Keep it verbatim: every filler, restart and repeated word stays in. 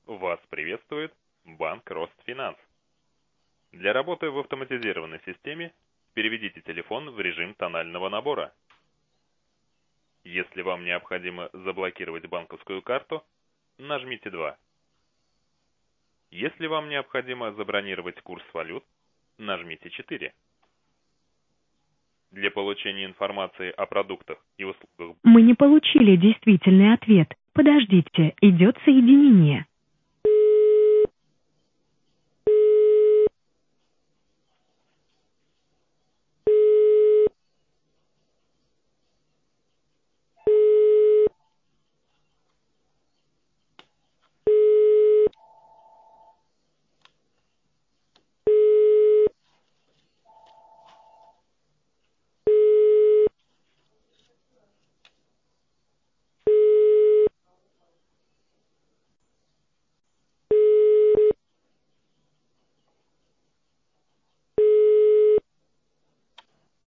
Вас приветствует Банк Ростфинанс. Для работы в автоматизированной системе переведите телефон в режим тонального набора. Если вам необходимо заблокировать банковскую карту, нажмите два. Если вам необходимо забронировать курс валют, нажмите четыре. Для получения информации о продуктах и услугах Мы не получили действительный ответ. Подождите, идет соединение.